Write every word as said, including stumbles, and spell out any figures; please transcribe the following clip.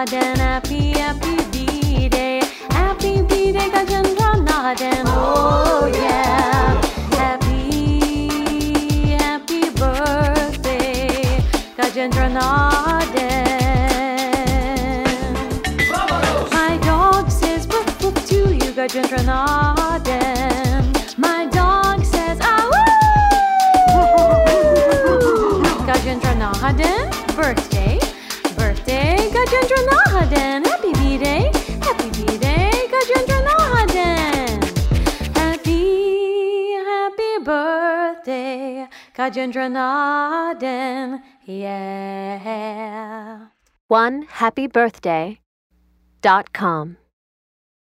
Naden. Happy, happy B-Day. Happy B-Day, Gajendra Naden. Oh yeah. Happy, happy birthday, Gajendra Naden. My dog says woof woof to you, Gajendra Naden. My dog says ah woo. Gajendra Naden, birthday, birthday, Gajendra Naden. Happy B-Day, happy B-Day, Gajendra Naden. Happy, happy birthday, Gajendra Naden. Yeah. one happy birthday dot com